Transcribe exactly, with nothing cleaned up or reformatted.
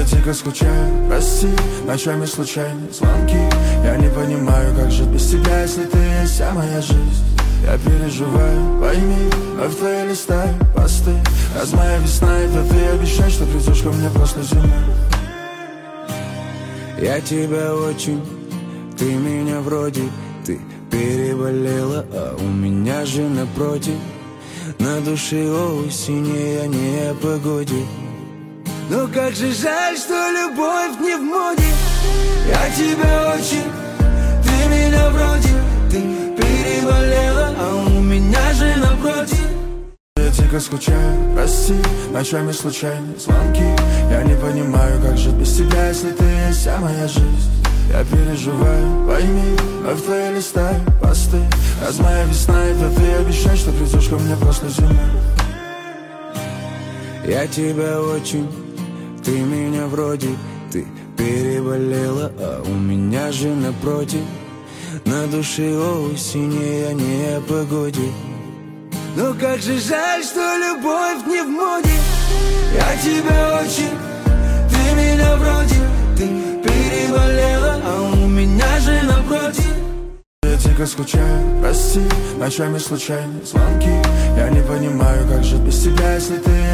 дико скучаю, прости, ночами случайные звонки. Я не понимаю, как жить без тебя, если ты есть вся моя жизнь. Я переживаю, пойми, вновь твои листаю посты. Раз моя весна, это ты обещай, что придешь ко мне после зимы. Я тебя очень, ты меня вроде, ты переболела, а у меня же напротив. На душе осень, а не о погоде. Но как же жаль, что любовь не в моде. Я тебя очень, ты меня вроде, ты переболела, а у меня же напротив. Я дико скучаю, прости, ночами случайные звонки. Я не понимаю, как жить без тебя, если ты есть вся моя жизнь. Я переживаю, пойми, вновь твои листаю посты. Раз моя весна, это ты обещай, что придешь ко мне после зимы. Я тебя очень, ты меня вроде, ты переболела, а у меня же напротив. На душе осень, а не о погоде. Но как же жаль, что любовь не в моде. Я тебя очень, ты меня вроде, ты переболела, а у меня же напротив. Я дико скучаю, прости, ночами случайные звонки. Я не понимаю, как жить без тебя, если ты